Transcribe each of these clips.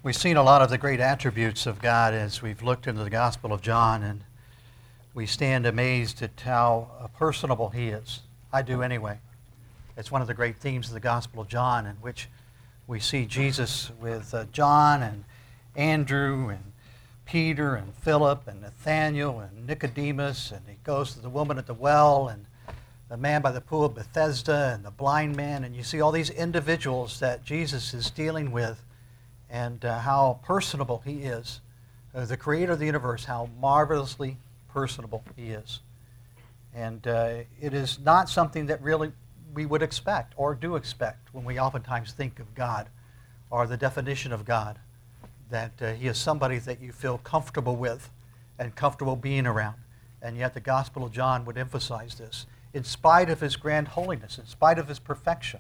We've seen a lot of the great attributes of God as we've looked into the Gospel of John, and we stand amazed at how personable He is. I do anyway. It's one of the great themes of the Gospel of John, in which we see Jesus with John and Andrew and Peter and Philip and Nathanael and Nicodemus, and He goes to the woman at the well and the man by the pool of Bethesda and the blind man, and you see all these individuals that Jesus is dealing with, and how personable He is. The Creator of the universe, how marvelously personable He is. And it is not something that really we would expect or do expect when we oftentimes think of God or the definition of God, that He is somebody that you feel comfortable with and comfortable being around. And yet the Gospel of John would emphasize this, in spite of His grand holiness, in spite of His perfection.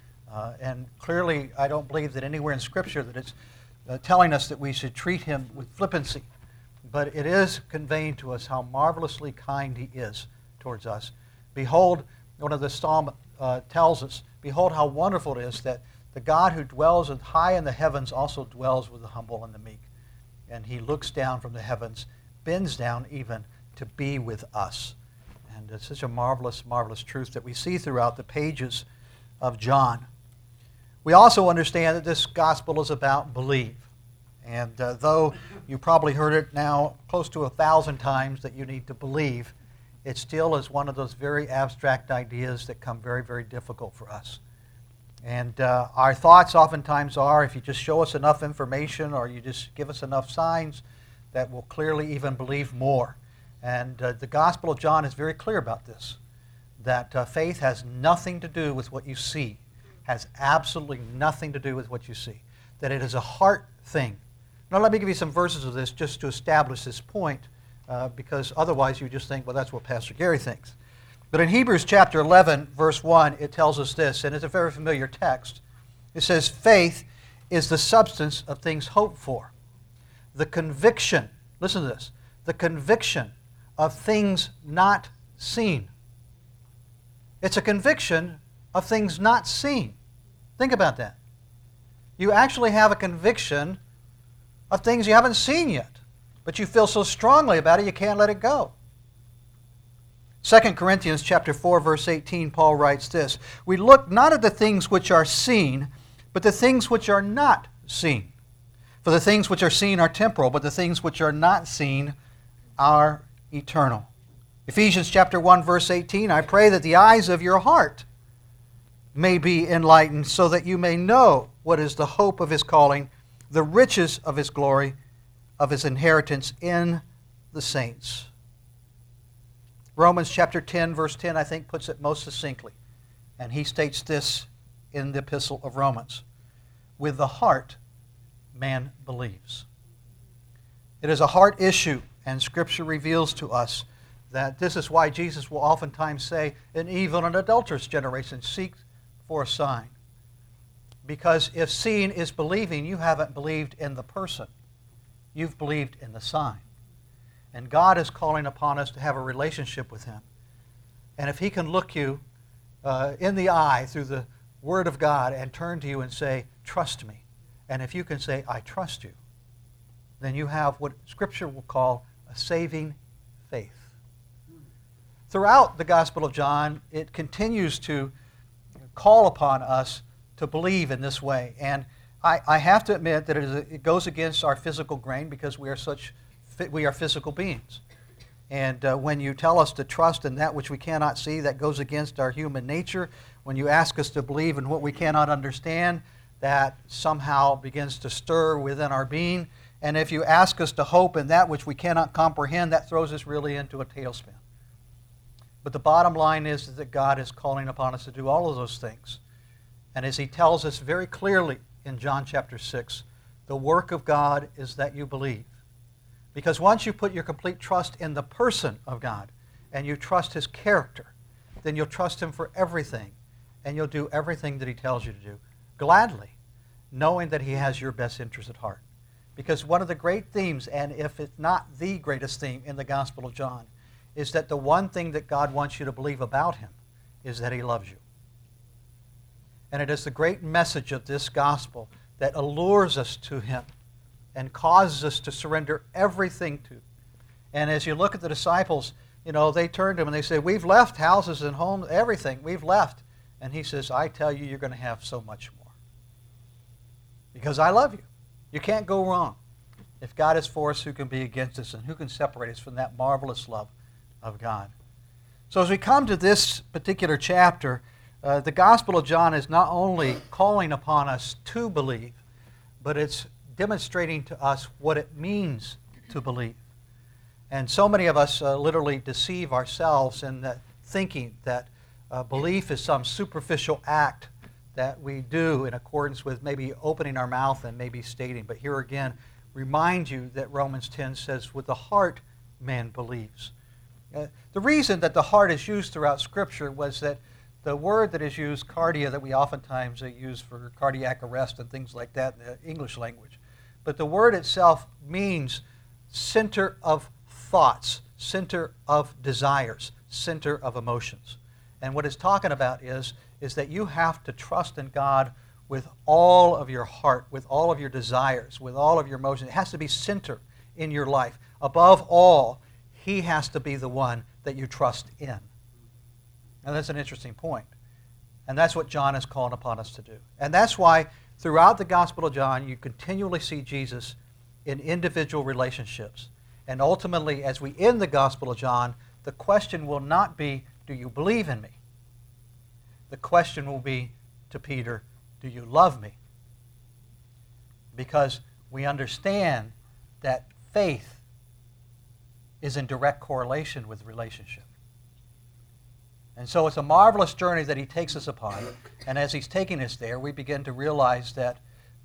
And clearly, I don't believe that anywhere in Scripture that it's telling us that we should treat Him with flippancy. But it is conveying to us how marvelously kind He is towards us. Behold, one of the Psalm tells us, behold how wonderful it is that the God who dwells high in the heavens also dwells with the humble and the meek. And He looks down from the heavens, bends down even to be with us. And it's such a marvelous, marvelous truth that we see throughout the pages of John. We also understand that this gospel is about believe. And though you probably heard it now close to 1,000 times that you need to believe, it still is one of those very abstract ideas that come very, very difficult for us. And our thoughts oftentimes are, if you just show us enough information or you just give us enough signs, that we'll clearly even believe more. And the Gospel of John is very clear about this, that faith has nothing to do with what you see, has absolutely nothing to do with what you see, that it is a heart thing. Now let me give you some verses of this just to establish this point, because otherwise you just think, well, that's what Pastor Gary thinks. But in Hebrews chapter 11, verse 1, it tells us this, and it's a very familiar text. It says, faith is the substance of things hoped for, the conviction, listen to this, the conviction of things not seen. It's a conviction of things not seen. Think about that. You actually have a conviction of things you haven't seen yet, but you feel so strongly about it you can't let it go. 2 Corinthians chapter 4, verse 18, Paul writes this, we look not at the things which are seen, but the things which are not seen. For the things which are seen are temporal, but the things which are not seen are eternal. Ephesians chapter 1, verse 18, I pray that the eyes of your heart may be enlightened, so that you may know what is the hope of His calling, the riches of His glory, of His inheritance in the saints. Romans chapter 10, verse 10, I think, puts it most succinctly. And he states this in the epistle of Romans. With the heart, man believes. It is a heart issue, and Scripture reveals to us that this is why Jesus will oftentimes say, an evil and adulterous generation seek for a sign. Because if seeing is believing, you haven't believed in the person. You've believed in the sign. And God is calling upon us to have a relationship with Him. And if He can look you in the eye through the Word of God and turn to you and say, trust me. And if you can say, I trust you, then you have what Scripture will call a saving faith. Throughout the Gospel of John, it continues to call upon us to believe in this way. And I have to admit that it goes against our physical grain, because we are physical beings. And when you tell us to trust in that which we cannot see, that goes against our human nature. When you ask us to believe in what we cannot understand, that somehow begins to stir within our being. And if you ask us to hope in that which we cannot comprehend, that throws us really into a tailspin. But the bottom line is that God is calling upon us to do all of those things. And as He tells us very clearly in John chapter 6, the work of God is that you believe. Because once you put your complete trust in the person of God and you trust His character, then you'll trust Him for everything, and you'll do everything that He tells you to do, gladly, knowing that He has your best interest at heart. Because one of the great themes, and if it's not the greatest theme in the Gospel of John, is that the one thing that God wants you to believe about Him is that He loves you. And it is the great message of this gospel that allures us to Him and causes us to surrender everything to. And as you look at the disciples, they turned to him and they said, we've left houses and homes, everything, we've left. And he says, I tell you, you're going to have so much more. Because I love you. You can't go wrong. If God is for us, who can be against us, and who can separate us from that marvelous love of God? So as we come to this particular chapter, the Gospel of John is not only calling upon us to believe, but it's demonstrating to us what it means to believe. And so many of us literally deceive ourselves in thinking that belief is some superficial act that we do in accordance with maybe opening our mouth and maybe stating. But here again, remind you that Romans 10 says, with the heart man believes. The reason that the heart is used throughout Scripture was that the word that is used, cardia, that we oftentimes use for cardiac arrest and things like that in the English language. But the word itself means center of thoughts, center of desires, center of emotions. And what it's talking about is that you have to trust in God with all of your heart, with all of your desires, with all of your emotions. It has to be center in your life. Above all, He has to be the one that you trust in. And that's an interesting point. And that's what John is calling upon us to do. And that's why throughout the Gospel of John, you continually see Jesus in individual relationships. And ultimately, as we end the Gospel of John, the question will not be, do you believe in me? The question will be to Peter, do you love me? Because we understand that faith is in direct correlation with relationship. And so it's a marvelous journey that he takes us upon. And as he's taking us there, we begin to realize that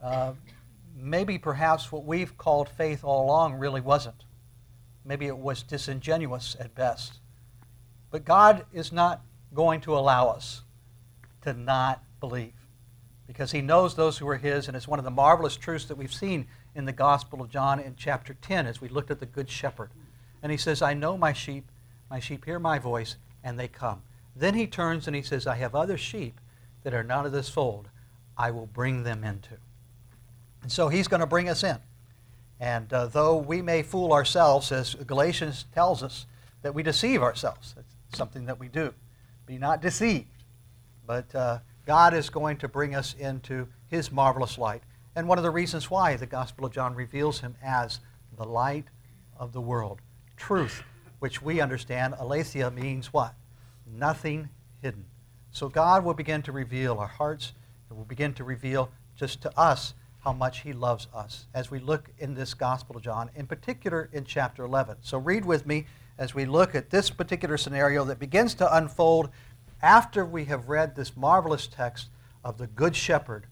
maybe perhaps what we've called faith all along really wasn't. Maybe it was disingenuous at best. But God is not going to allow us to not believe, because He knows those who are His, and it's one of the marvelous truths that we've seen in the Gospel of John in chapter 10 as we looked at the Good Shepherd. And He says, I know my sheep hear my voice, and they come. Then He turns and He says, I have other sheep that are not of this fold. I will bring them into. And so He's going to bring us in. And though we may fool ourselves, as Galatians tells us, that we deceive ourselves. That's something that we do. Be not deceived. But God is going to bring us into His marvelous light. And one of the reasons why the Gospel of John reveals Him as the light of the world. Truth, which we understand, aletheia, means what? Nothing hidden. So God will begin to reveal our hearts, and will begin to reveal just to us how much He loves us as we look in this Gospel of John, in particular in chapter 11. So read with me as we look at this particular scenario that begins to unfold after we have read this marvelous text of the Good Shepherd.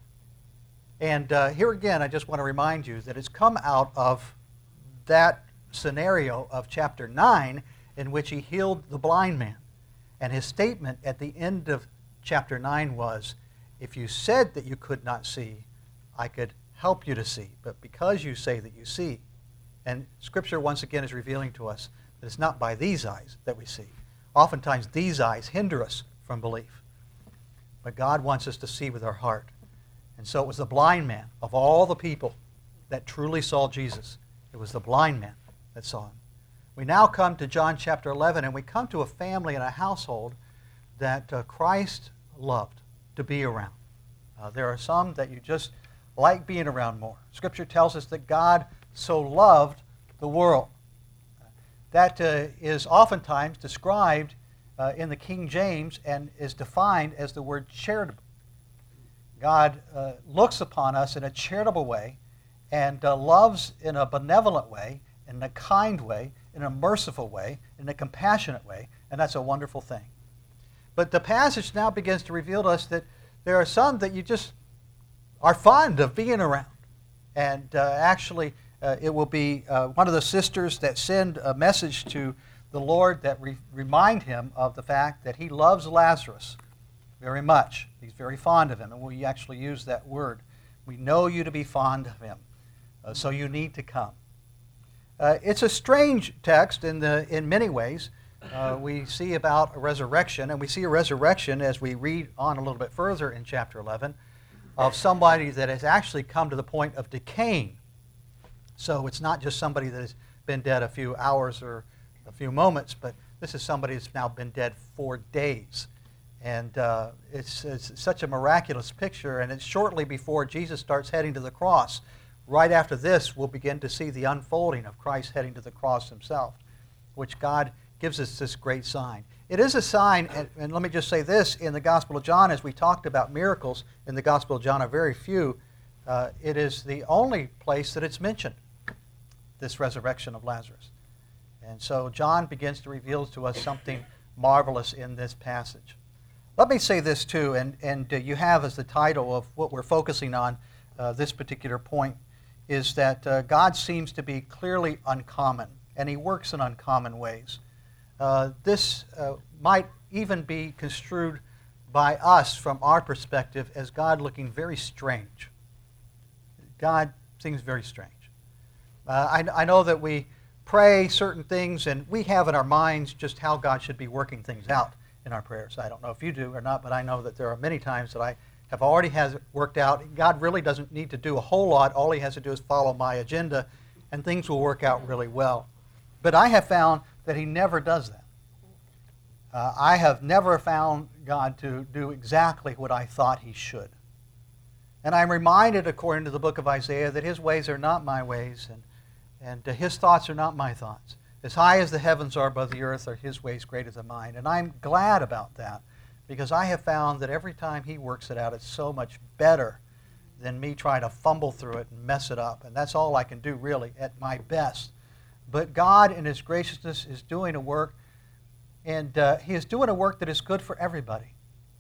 And here again, I just want to remind you that it's come out of that scenario of chapter 9 in which He healed the blind man. And His statement at the end of chapter 9 was, if you said that you could not see, I could help you to see. But because you say that you see, and Scripture once again is revealing to us that it's not by these eyes that we see. Oftentimes these eyes hinder us from belief. But God wants us to see with our heart. And so it was the blind man of all the people that truly saw Jesus. It was the blind man that saw Him. We now come to John chapter 11, and we come to a family and a household that Christ loved to be around. There are some that you just like being around more. Scripture tells us that God so loved the world. That is oftentimes described in the King James and is defined as the word charitable. God looks upon us in a charitable way and loves in a benevolent way, in a kind way, in a merciful way, in a compassionate way, and that's a wonderful thing. But the passage now begins to reveal to us that there are some that you just are fond of being around. And actually, it will be one of the sisters that send a message to the Lord that remind Him of the fact that He loves Lazarus very much. He's very fond of him, and we actually use that word. We know you to be fond of Him, so you need to come. It's a strange text in many ways. We see about a resurrection, and we see a resurrection as we read on a little bit further in chapter 11, of somebody that has actually come to the point of decaying. So it's not just somebody that has been dead a few hours or a few moments, but this is somebody that's now been dead 4 days. And it's such a miraculous picture, and it's shortly before Jesus starts heading to the cross. Right after this, we'll begin to see the unfolding of Christ heading to the cross himself, which God gives us this great sign. It is a sign, and let me just say this, in the Gospel of John, as we talked about miracles in the Gospel of John, are very few. It is the only place that it's mentioned, this resurrection of Lazarus. And so John begins to reveal to us something marvelous in this passage. Let me say this too, and you have as the title of what we're focusing on this particular point, is that God seems to be clearly uncommon, and he works in uncommon ways. This might even be construed by us from our perspective as God looking very strange. God seems very strange. I know that we pray certain things, and we have in our minds just how God should be working things out in our prayers. I don't know if you do or not, but I know that there are many times that I have already has it worked out. God really doesn't need to do a whole lot. All he has to do is follow my agenda, and things will work out really well. But I have found that he never does that. I have never found God to do exactly what I thought he should. And I'm reminded, according to the book of Isaiah, that his ways are not my ways, and his thoughts are not my thoughts. As high as the heavens are above the earth are his ways greater than mine. And I'm glad about that, because I have found that every time he works it out, it's so much better than me trying to fumble through it and mess it up. And that's all I can do, really, at my best. But God, in his graciousness, is doing a work, and he is doing a work that is good for everybody.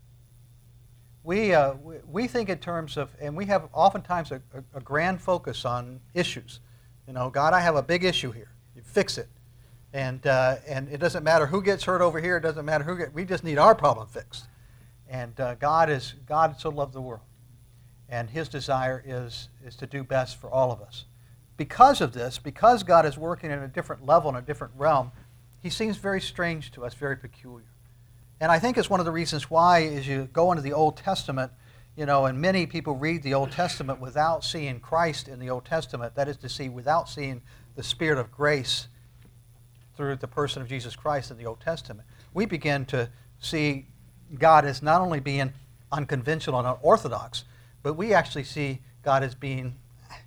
We think in terms of, and we have oftentimes a grand focus on issues. You know, God, I have a big issue here. You fix it. And it doesn't matter who gets hurt over here. It doesn't matter we just need our problem fixed. And God so loved the world. And his desire is to do best for all of us. Because of this, because God is working in a different level, in a different realm, he seems very strange to us, very peculiar. And I think it's one of the reasons why, as you go into the Old Testament, you know, and many people read the Old Testament without seeing Christ in the Old Testament, that is to say, without seeing the Spirit of grace through the person of Jesus Christ in the Old Testament. We begin to see God as not only being unconventional and unorthodox, but we actually see God as being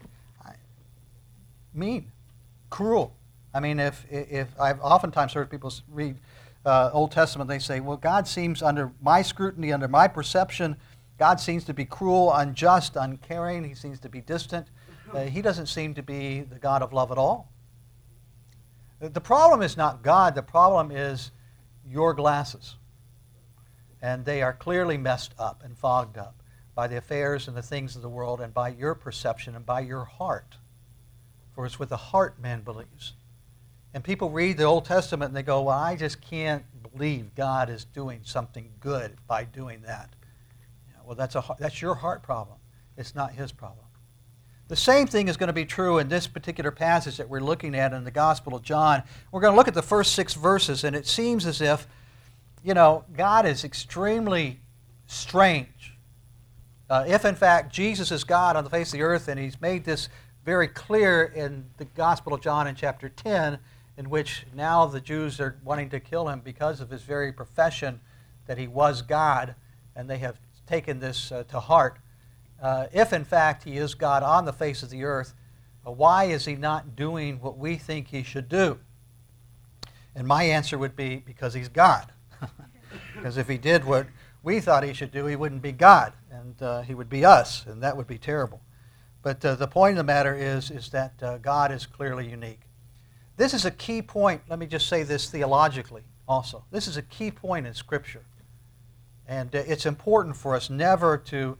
mean, cruel. I mean, if I've oftentimes heard people read Old Testament, they say, well, God seems, under my scrutiny, under my perception, God seems to be cruel, unjust, uncaring. He seems to be distant. He doesn't seem to be the God of love at all. The problem is not God. The problem is your glasses. And they are clearly messed up and fogged up by the affairs and the things of the world, and by your perception and by your heart. For it's with the heart man believes. And people read the Old Testament and they go, well, I just can't believe God is doing something good by doing that. Well, that's your heart problem. It's not his problem. The same thing is going to be true in this particular passage that we're looking at in the Gospel of John. We're going to look at the first 6 verses, and it seems as if, you know, God is extremely strange. If, in fact, Jesus is God on the face of the earth, and he's made this very clear in the Gospel of John in chapter 10, in which now the Jews are wanting to kill him because of his very profession that he was God, and they have taken this to heart. If, in fact, he is God on the face of the earth, why is he not doing what we think he should do? And my answer would be, because he's God. Because if he did what we thought he should do, he wouldn't be God, and he would be us, and that would be terrible. But the point of the matter is that God is clearly unique. This is a key point. Let me just say this theologically also. This is a key point in Scripture. And it's important for us never to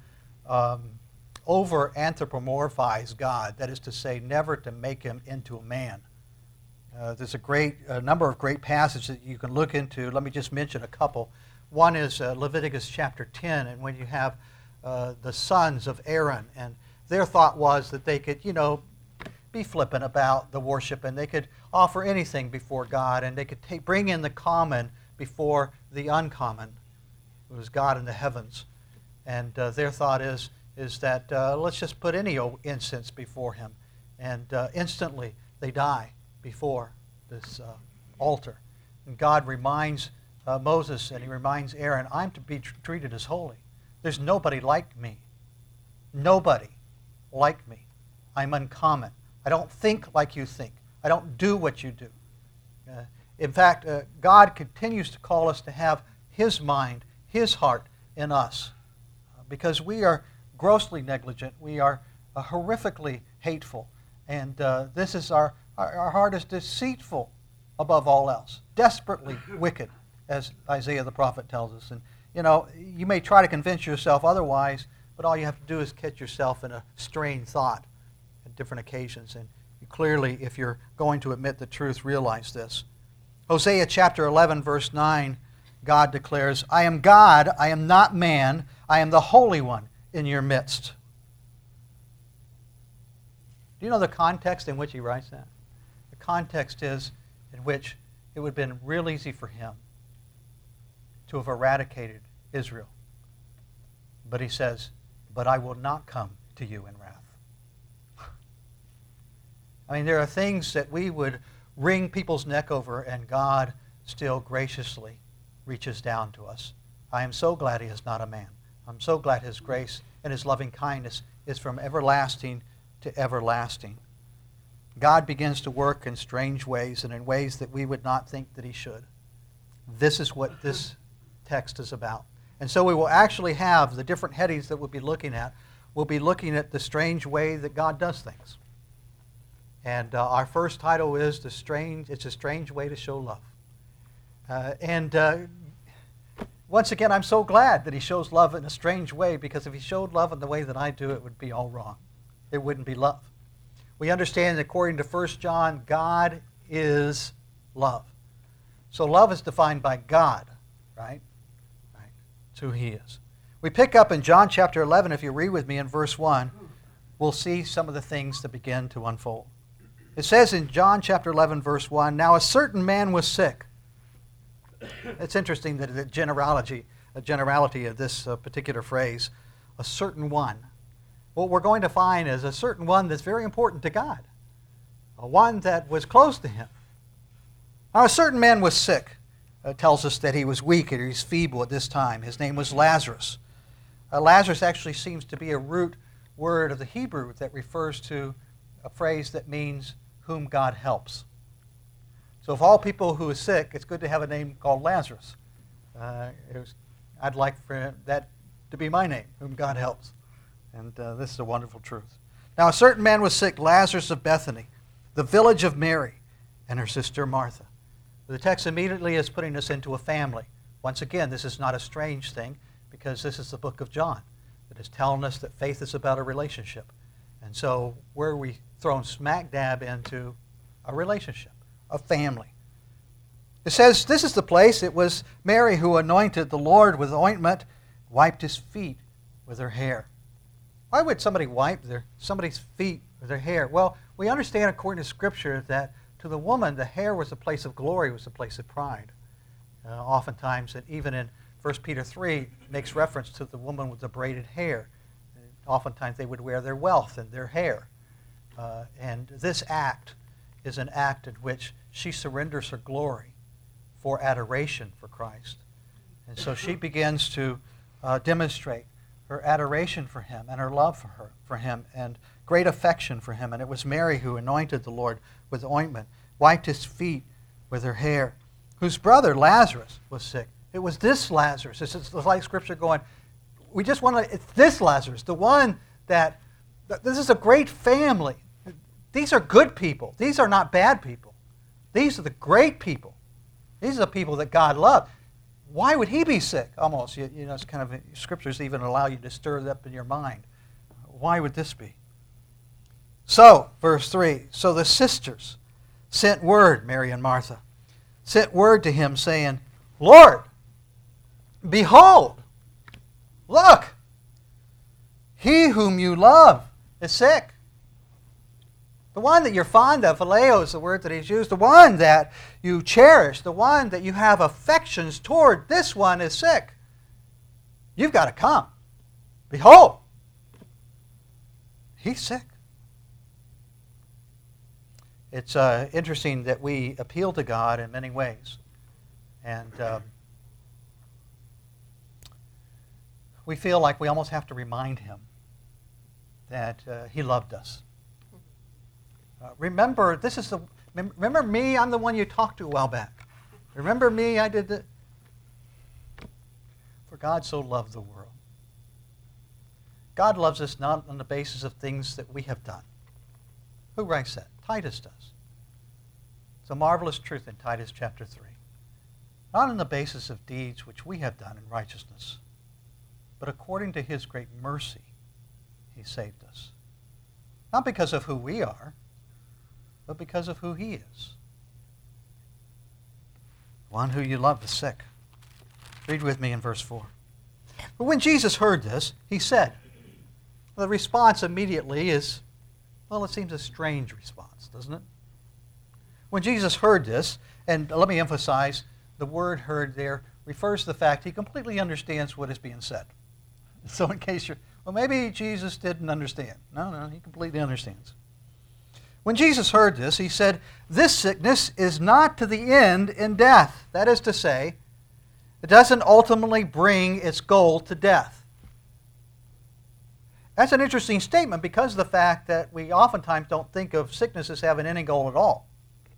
over-anthropomorphize God. That is to say, never to make him into a man. There's a number of great passages that you can look into. Let me just mention a couple. One is Leviticus chapter 10, and when you have the sons of Aaron, and their thought was that they could, be flippant about the worship, and they could offer anything before God, and they could bring in the common before the uncommon. It was God in the heavens. And their thought is that let's just put any old incense before him. And instantly they die before this altar. And God reminds Moses and he reminds Aaron, I'm to be treated as holy. There's nobody like me. Nobody like me. I'm uncommon. I don't think like you think. I don't do what you do. In fact, God continues to call us to have His mind, His heart in us. Because we are grossly negligent. We are horrifically hateful. And this is our heart is deceitful above all else. Desperately wicked, as Isaiah the prophet tells us. And, you may try to convince yourself otherwise, but all you have to do is catch yourself in a strained thought at different occasions. And you clearly, if you're going to admit the truth, realize this. Hosea chapter 11, verse 9, God declares, I am God, I am not man, I am the Holy One in your midst. Do you know the context in which he writes that? The context is in which it would have been real easy for him to have eradicated Israel. But he says, but I will not come to you in wrath. I mean, there are things that we would wring people's neck over, and God still graciously reaches down to us. I am so glad he is not a man. I'm so glad his grace and his loving kindness is from everlasting to everlasting. God begins to work in strange ways and in ways that we would not think that he should. This is what this text is about. And so we will actually have the different headings that we'll be looking at. We'll be looking at the strange way that God does things. And our first title is It's a Strange Way to Show Love. Once again, I'm so glad that he shows love in a strange way, because if he showed love in the way that I do, it would be all wrong. It wouldn't be love. We understand that according to 1 John, God is love. So love is defined by God, right? Right. That's who he is. We pick up in John chapter 11, if you read with me in verse 1, we'll see some of the things that begin to unfold. It says in John chapter 11, verse 1, now a certain man was sick. It's interesting that the generality of this particular phrase, a certain one. What we're going to find is a certain one that's very important to God, a one that was close to him. Now, a certain man was sick. It tells us that he was weak and he was feeble at this time. His name was Lazarus. Lazarus actually seems to be a root word of the Hebrew that refers to a phrase that means whom God helps. So of all people who are sick, it's good to have a name called Lazarus. I'd like for that to be my name, whom God helps. And this is a wonderful truth. Now a certain man was sick, Lazarus of Bethany, the village of Mary and her sister Martha. The text immediately is putting us into a family. Once again, this is not a strange thing, because this is the book of John that is telling us that faith is about a relationship. And so where are we thrown smack dab into a relationship, a family? It says this is the place. It was Mary who anointed the Lord with ointment, wiped his feet with her hair. Why would somebody wipe somebody's feet with their hair? Well, we understand according to Scripture that to the woman, the hair was a place of glory, was a place of pride. Oftentimes, and even in 1 Peter 3, makes reference to the woman with the braided hair. Oftentimes, they would wear their wealth in their hair. And this act is an act in which she surrenders her glory for adoration for Christ. And so she begins to demonstrate her adoration for him and her love for him and great affection for him. And it was Mary who anointed the Lord with ointment, wiped his feet with her hair, whose brother Lazarus was sick. It was this Lazarus. It's like Scripture going, we just want to, it's this Lazarus, the one that, this is a great family. These are good people. These are not bad people. These are the great people. These are the people that God loved. Why would he be sick? Almost, it's kind of, Scriptures even allow you to stir it up in your mind. Why would this be? So, verse 3, so the sisters sent word, Mary and Martha, sent word to him saying, Lord, behold, look, he whom you love is sick. The one that you're fond of, phileo is the word that he's used, the one that you cherish, the one that you have affections toward, this one is sick. You've got to come. Behold, he's sick. It's interesting that we appeal to God in many ways. And we feel like we almost have to remind him that he loved us. Remember me, I'm the one you talked to a while back. Remember me, I did the... For God so loved the world. God loves us not on the basis of things that we have done. Who writes that? Titus does. It's a marvelous truth in Titus chapter 3. Not on the basis of deeds which we have done in righteousness, but according to his great mercy, he saved us. Not because of who we are, but because of who he is. One who you love is sick. Read with me in verse 4. But when Jesus heard this, he said, the response immediately is, well, it seems a strange response, doesn't it? When Jesus heard this, and let me emphasize, the word heard there refers to the fact he completely understands what is being said. So in case you're, well, maybe Jesus didn't understand. No, he completely understands. When Jesus heard this, he said, this sickness is not to the end in death. That is to say, it doesn't ultimately bring its goal to death. That's an interesting statement because of the fact that we oftentimes don't think of sickness as having any goal at all.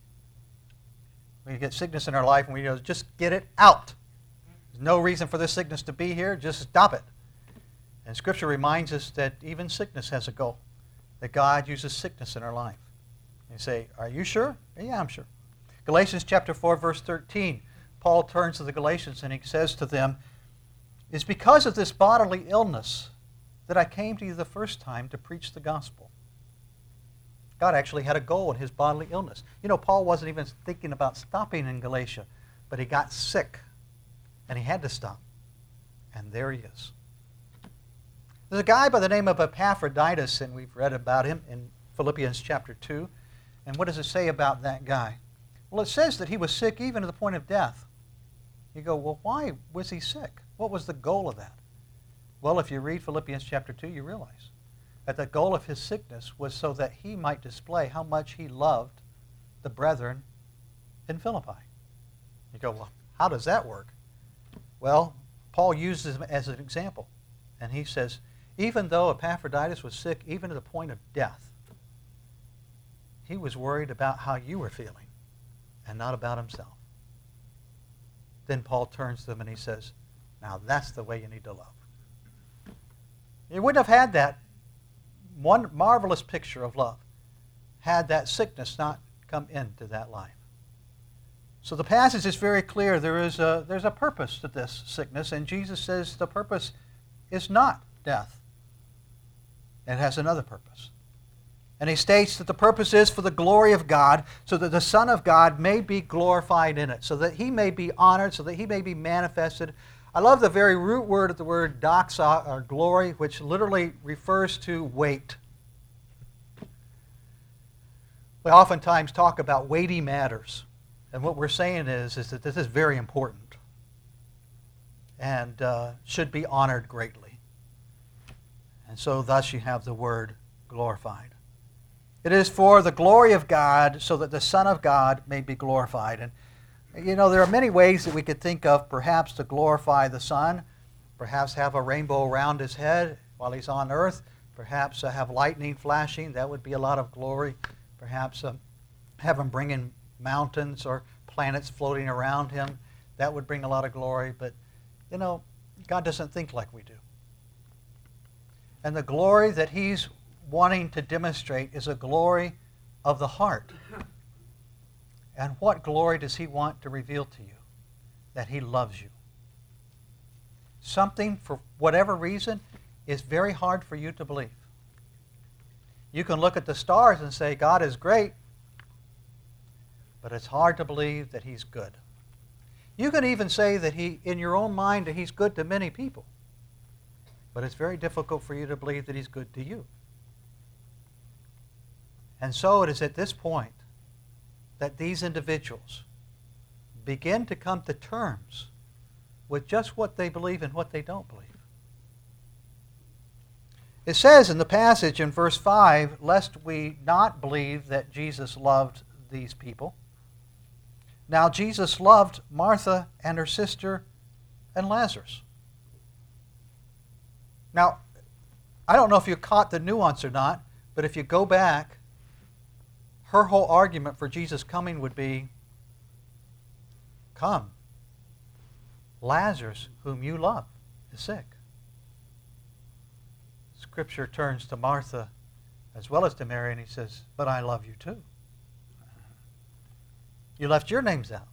We get sickness in our life and we go, just get it out. There's no reason for this sickness to be here, just stop it. And Scripture reminds us that even sickness has a goal, that God uses sickness in our life. And you say, are you sure? Yeah, I'm sure. Galatians chapter 4, verse 13, Paul turns to the Galatians and he says to them, it's because of this bodily illness that I came to you the first time to preach the gospel. God actually had a goal in his bodily illness. You know, Paul wasn't even thinking about stopping in Galatia, but he got sick, and he had to stop. And there he is. There's a guy by the name of Epaphroditus, and we've read about him in Philippians chapter 2. And what does it say about that guy? Well, it says that he was sick even to the point of death. You go, well, why was he sick? What was the goal of that? Well, if you read Philippians chapter 2, you realize that the goal of his sickness was so that he might display how much he loved the brethren in Philippi. You go, well, how does that work? Well, Paul uses him as an example. And he says, even though Epaphroditus was sick, even to the point of death, he was worried about how you were feeling and not about himself. Then Paul turns to them and he says, now that's the way you need to love. You wouldn't have had that one marvelous picture of love had that sickness not come into that life. So the passage is very clear. There's a purpose to this sickness, and Jesus says the purpose is not death. It has another purpose. And he states that the purpose is for the glory of God, so that the Son of God may be glorified in it, so that he may be honored, so that he may be manifested. I love the very root word of the word doxa, or glory, which literally refers to weight. We oftentimes talk about weighty matters. And what we're saying is that this is very important and should be honored greatly. And so thus you have the word glorified. It is for the glory of God, so that the Son of God may be glorified. And you know, there are many ways that we could think of perhaps to glorify the Son. Perhaps have a rainbow around his head while he's on earth. Perhaps have lightning flashing. That would be a lot of glory. Perhaps have him bring in mountains or planets floating around him. That would bring a lot of glory. But, you know, God doesn't think like we do. And the glory that he's wanting to demonstrate is a glory of the heart. And what glory does he want to reveal to you? That he loves you. Something, for whatever reason, is very hard for you to believe. You can look at the stars and say, God is great, but it's hard to believe that he's good. You can even say that in your own mind, that he's good to many people, but it's very difficult for you to believe that he's good to you. And so it is at this point that these individuals begin to come to terms with just what they believe and what they don't believe. It says in the passage in verse 5, lest we not believe that Jesus loved these people. Now Jesus loved Martha and her sister and Lazarus. Now, I don't know if you caught the nuance or not, but if you go back, her whole argument for Jesus coming would be, come, Lazarus, whom you love, is sick. Scripture turns to Martha as well as to Mary, and he says, but I love you too. You left your names out.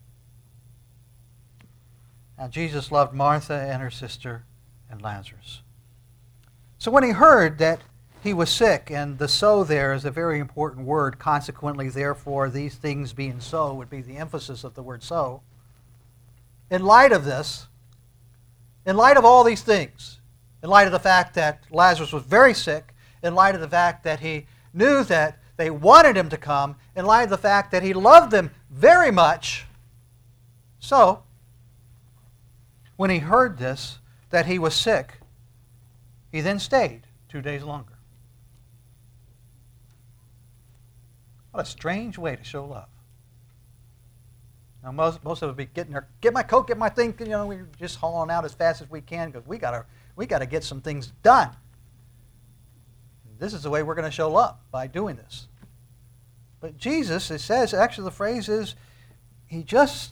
Now, Jesus loved Martha and her sister and Lazarus. So when he heard that he was sick, and the so there is a very important word, consequently, therefore, these things being so would be the emphasis of the word so. In light of this, in light of all these things, in light of the fact that Lazarus was very sick, in light of the fact that he knew that they wanted him to come, in light of the fact that he loved them very much, so when he heard this, that he was sick, he then stayed 2 days longer. What a strange way to show love. Now, most of us be getting there, get my coat, get my thing, we're just hauling out as fast as we can because we got to get some things done. This is the way we're going to show love, by doing this. But Jesus, it says, actually the phrase is, he just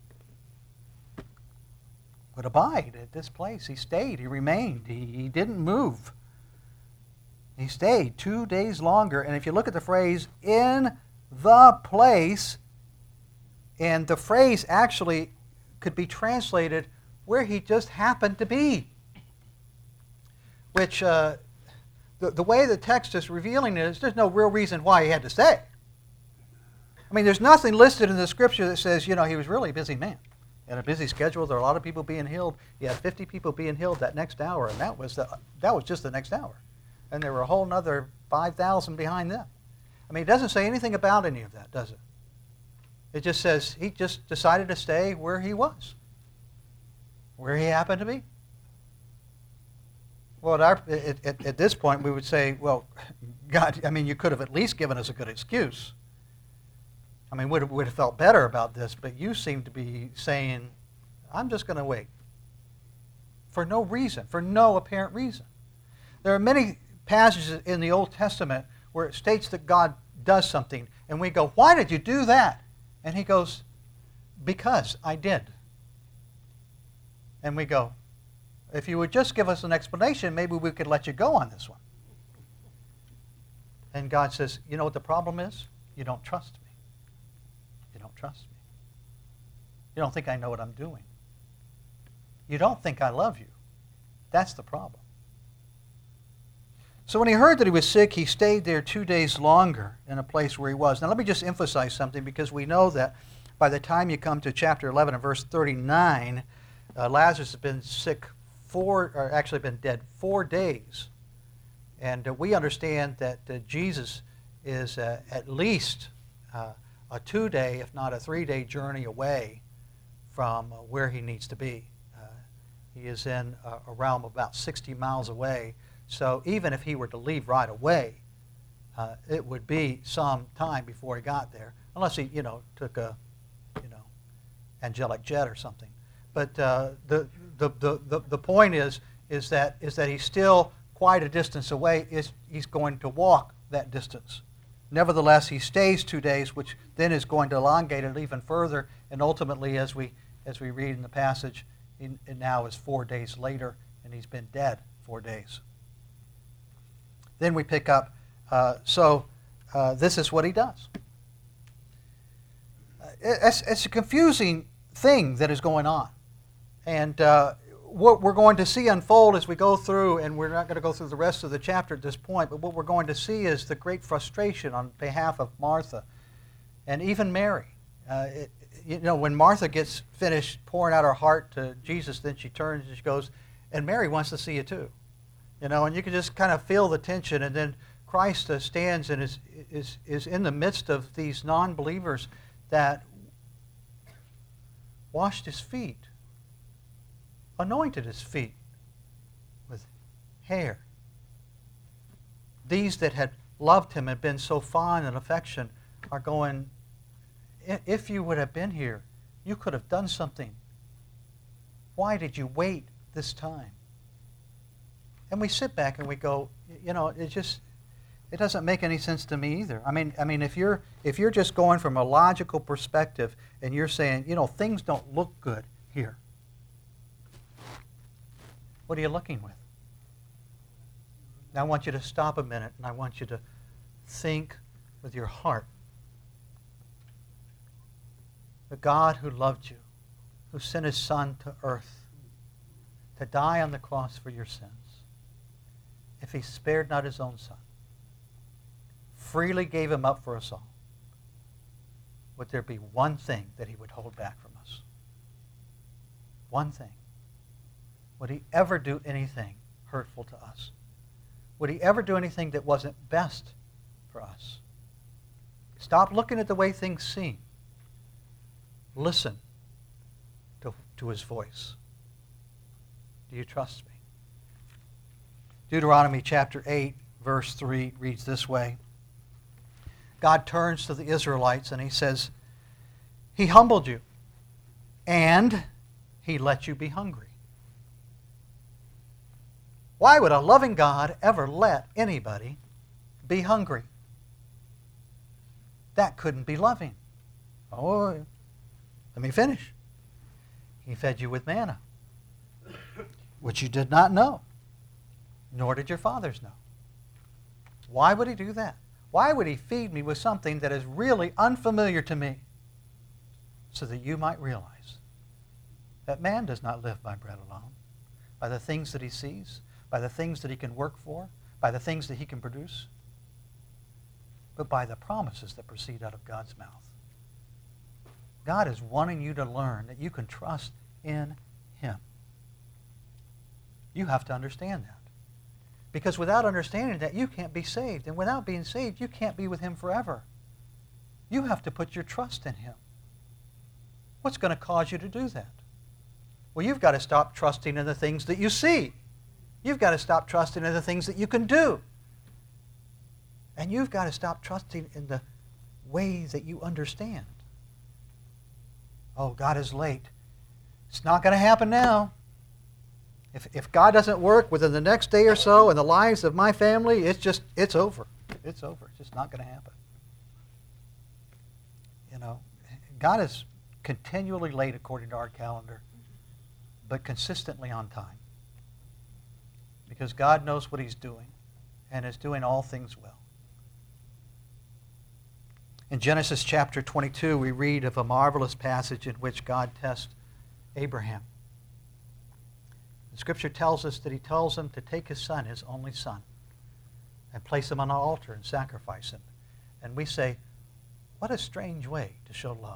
would abide at this place. He stayed. He remained. He didn't move. He stayed 2 days longer. And if you look at the phrase, in the place, and the phrase actually could be translated where he just happened to be. Which, the way the text is revealing it is there's no real reason why he had to stay. I mean, there's nothing listed in the Scripture that says, he was really a busy man. He had a busy schedule. There were a lot of people being healed. He had 50 people being healed that next hour, and that was just the next hour. And there were a whole another 5,000 behind them. I mean, it doesn't say anything about any of that, does it? It just says he just decided to stay where he was, where he happened to be. Well, at this point, we would say, well, God, you could have at least given us a good excuse. We'd have felt better about this, but you seem to be saying, I'm just going to wait. For no reason, for no apparent reason. There are many passages in the Old Testament where it states that God does something, and we go, why did you do that? And he goes, because I did. And we go, if you would just give us an explanation, maybe we could let you go on this one. And God says, you know what the problem is? You don't trust me. You don't trust me. You don't think I know what I'm doing. You don't think I love you. That's the problem. So when he heard that he was sick, he stayed there 2 days longer in a place where he was. Now let me just emphasize something, because we know that by the time you come to chapter 11 and verse 39, Lazarus has been been dead 4 days. And we understand that Jesus is at least a 2-day, if not a 3-day journey away from where he needs to be. He is in a realm about 60 miles away. So even if he were to leave right away, it would be some time before he got there, unless he, took a, angelic jet or something. But the point is that he's still quite a distance away. He's going to walk that distance. Nevertheless, he stays 2 days, which then is going to elongate it even further, and ultimately, as we read in the passage, it now is 4 days later, and he's been dead 4 days. Then we pick up, this is what he does. It's a confusing thing that is going on. And what we're going to see unfold as we go through, and we're not going to go through the rest of the chapter at this point, but what we're going to see is the great frustration on behalf of Martha and even Mary. When Martha gets finished pouring out her heart to Jesus, then she turns and she goes, and Mary wants to see you too. And you can just kind of feel the tension, and then Christ stands and is in the midst of these non-believers that washed his feet, anointed his feet with hair, these that had loved him and been so fond and affection are going, if you would have been here, you could have done something. Why did you wait this time? And we sit back and we go, it doesn't make any sense to me either. I mean, if you're just going from a logical perspective and you're saying, things don't look good here, what are you looking with? Now I want you to stop a minute and I want you to think with your heart. The God who loved you, who sent his Son to earth to die on the cross for your sins, if he spared not his own Son, freely gave him up for us all, would there be one thing that he would hold back from us? One thing. Would he ever do anything hurtful to us? Would he ever do anything that wasn't best for us? Stop looking at the way things seem. Listen to his voice. Do you trust me? Deuteronomy chapter 8, verse 3 reads this way. God turns to the Israelites and he says, he humbled you and he let you be hungry. Why would a loving God ever let anybody be hungry? That couldn't be loving. Oh, let me finish. He fed you with manna, which you did not know, nor did your fathers know. Why would he do that? Why would he feed me with something that is really unfamiliar to me? So that you might realize that man does not live by bread alone, by the things that he sees, by the things that he can work for, by the things that he can produce, but by the promises that proceed out of God's mouth. God is wanting you to learn that you can trust in him. You have to understand that. Because without understanding that, you can't be saved. And without being saved, you can't be with him forever. You have to put your trust in him. What's going to cause you to do that? Well, you've got to stop trusting in the things that you see. You've got to stop trusting in the things that you can do. And you've got to stop trusting in the ways that you understand. Oh, God is late. It's not going to happen now. If God doesn't work within the next day or so in the lives of my family, it's over. It's over. It's just not going to happen. God is continually late according to our calendar, but consistently on time. Because God knows what he's doing and is doing all things well. In Genesis chapter 22, we read of a marvelous passage in which God tests Abraham. The Scripture tells us that he tells him to take his son, his only son, and place him on an altar and sacrifice him. And we say, what a strange way to show love.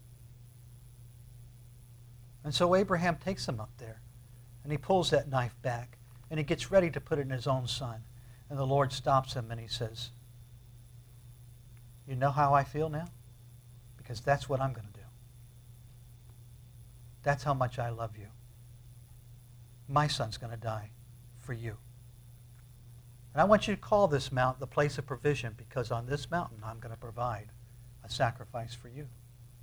And so Abraham takes him up there, and he pulls that knife back, and he gets ready to put it in his own son. And the Lord stops him and he says, you know how I feel now? Because that's what I'm going to do. That's how much I love you. My son's going to die for you. And I want you to call this mountain the place of provision, because on this mountain I'm going to provide a sacrifice for you.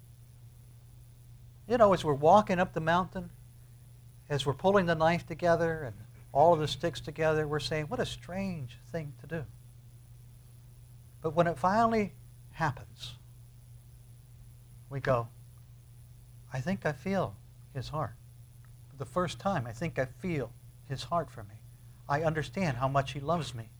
As we're walking up the mountain, as we're pulling the knife together and all of the sticks together, we're saying, what a strange thing to do. But when it finally happens, we go, I think I feel his heart. For the first time, I think I feel his heart for me. I understand how much he loves me.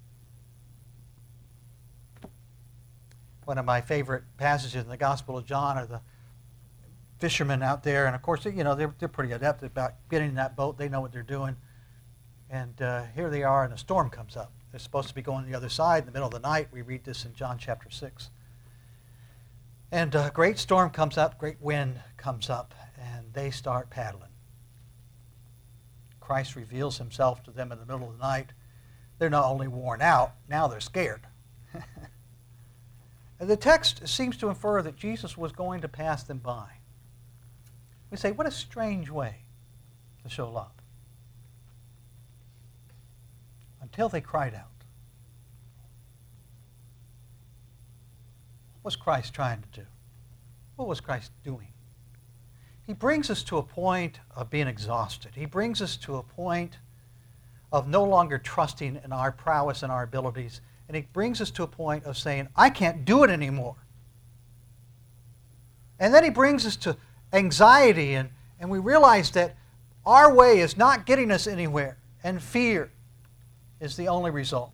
One of my favorite passages in the Gospel of John are the fishermen out there, and of course, they're pretty adept about getting in that boat. They know what they're doing. And here they are, and a storm comes up. They're supposed to be going to the other side in the middle of the night. We read this in John chapter 6. And a great storm comes up, great wind comes up, and they start paddling. Christ reveals himself to them in the middle of the night. They're not only worn out, now they're scared. And the text seems to infer that Jesus was going to pass them by. We say, what a strange way to show love. Until they cried out. What's Christ trying to do? What was Christ doing? He brings us to a point of being exhausted. He brings us to a point of no longer trusting in our prowess and our abilities. And he brings us to a point of saying, I can't do it anymore. And then he brings us to anxiety, and we realize that our way is not getting us anywhere, and fear is the only result.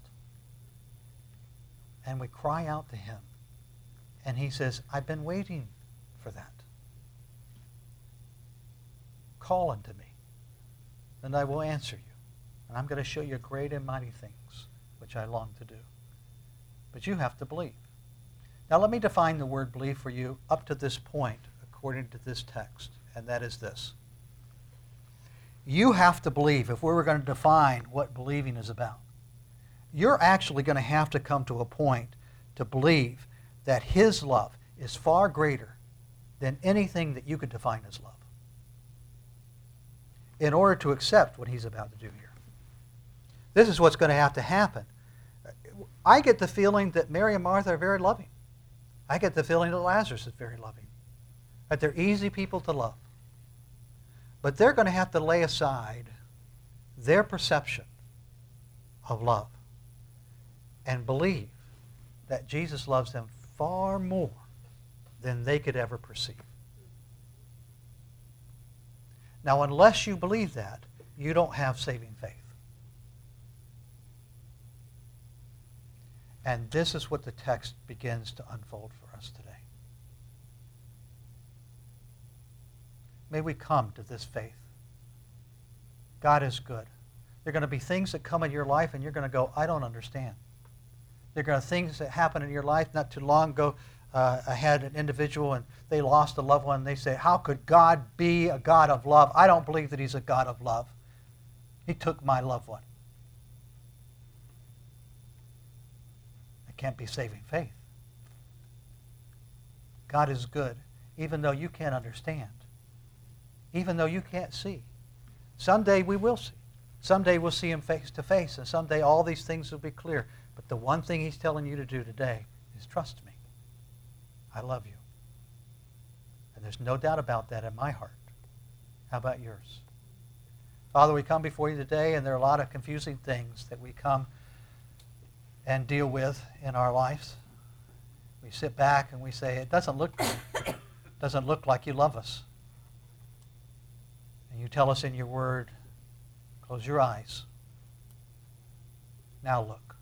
And we cry out to him, and he says, I've been waiting for that. Call unto me, and I will answer you. And I'm going to show you great and mighty things, which I long to do. But you have to believe. Now let me define the word believe for you up to this point, according to this text, and that is this. You have to believe, if we were going to define what believing is about, you're actually going to have to come to a point to believe that his love is far greater than anything that you could define as love, in order to accept what he's about to do here. This is what's going to have to happen. I get the feeling that Mary and Martha are very loving. I get the feeling that Lazarus is very loving, that they're easy people to love. But they're going to have to lay aside their perception of love and believe that Jesus loves them far more than they could ever perceive. Now, unless you believe that, you don't have saving faith. And this is what the text begins to unfold for us today. May we come to this faith. God is good. There are going to be things that come in your life and you're going to go, I don't understand. There are going to be things that happen in your life. Not too long ago, I had an individual and they lost a loved one. And they say, how could God be a God of love? I don't believe that he's a God of love. He took my loved one. It can't be saving faith. God is good, even though you can't understand, even though you can't see. Someday we will see. Someday we'll see him face to face, and someday all these things will be clear. But the one thing he's telling you to do today is trust me. I love you. And there's no doubt about that in my heart. How about yours? Father, we come before you today, and there are a lot of confusing things that we come and deal with in our lives. We sit back and we say, it doesn't look like you love us. And you tell us in your word, close your eyes. Now look.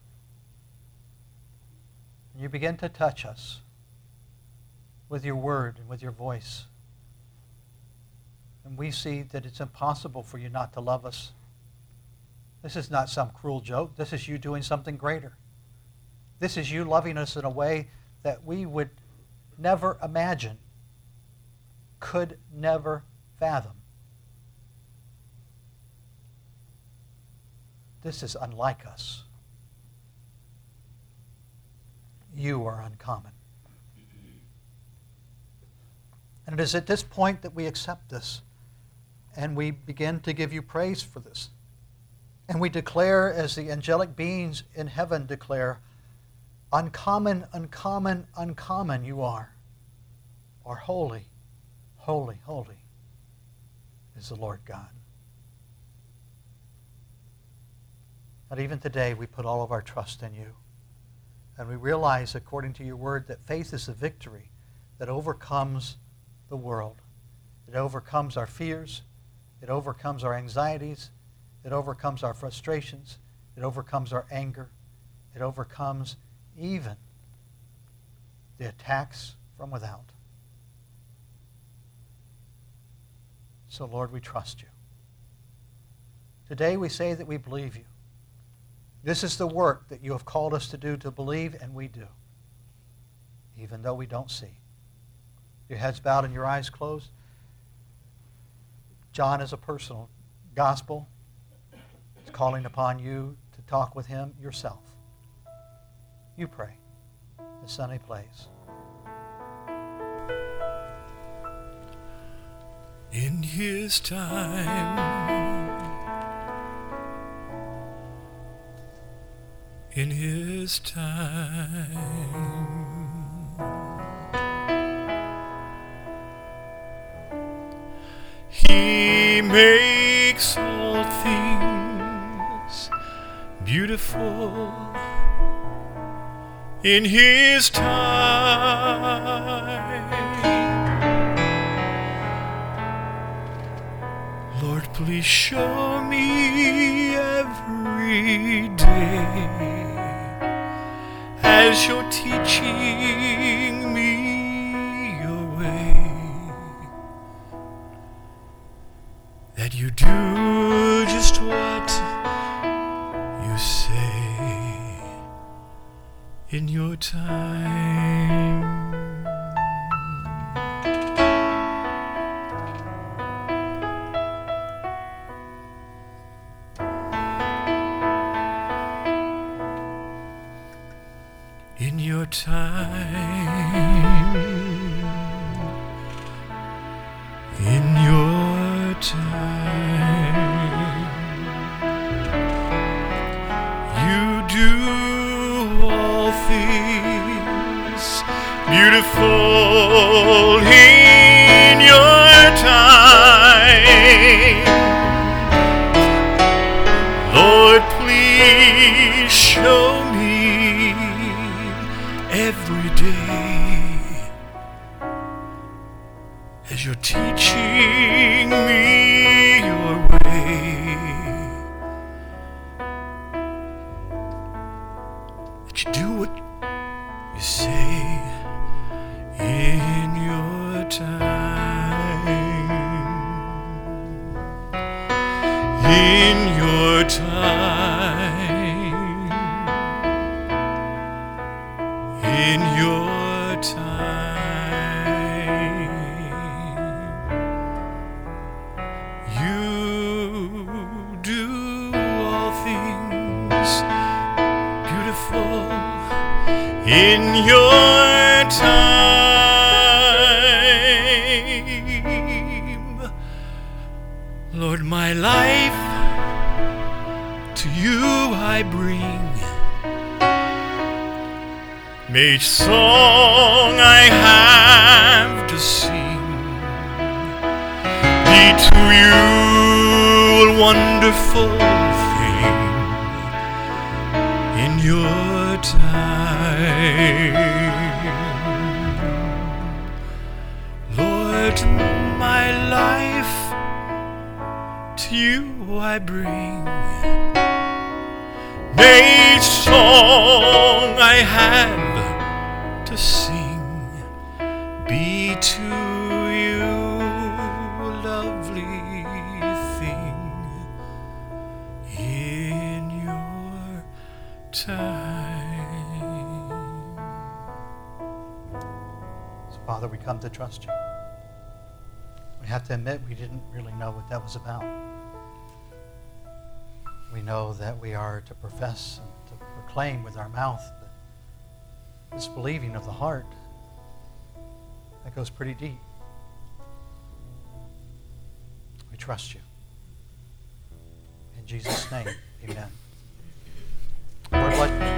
And you begin to touch us with your word and with your voice. And we see that it's impossible for you not to love us. This is not some cruel joke. This is you doing something greater. This is you loving us in a way that we would never imagine, could never fathom. This is unlike us. You are uncommon. And it is at this point that we accept this, and we begin to give you praise for this. And we declare, as the angelic beings in heaven declare, uncommon, uncommon, uncommon you are. Or holy, holy, holy is the Lord God. And even today we put all of our trust in you. And we realize, according to your word, that faith is the victory that overcomes the world. It overcomes our fears. It overcomes our anxieties. It overcomes our frustrations. It overcomes our anger. It overcomes even the attacks from without. So, Lord, we trust you. Today we say that we believe you. This is the work that you have called us to do, to believe, and we do, even though we don't see. Your heads bowed and your eyes closed. John is a personal gospel. It's calling upon you to talk with him yourself. You pray. The Sonny plays. In his time, in his time, beautiful in His time. Lord, please show me every day as You're teaching me Your way, that You do just what You say in Your time. In Your time, in Your time, You do all things beautiful in Your time. Lord, please show me every day as You're teaching me Your way, that You do what You say in Your time, in Your time, in Your time. You do all things beautiful in Your time. Lord, my life to You I bring. May each song I have to sing be to You a wonderful thing in Your time. Lord, my life to You I bring. May each song I have to sing be to You a lovely thing in Your time. So, Father, we come to trust You. We have to admit we didn't really know what that was about. We know that we are to profess and to proclaim with our mouth, but this believing of the heart, that goes pretty deep. We trust You. In Jesus' name, amen. Lord, let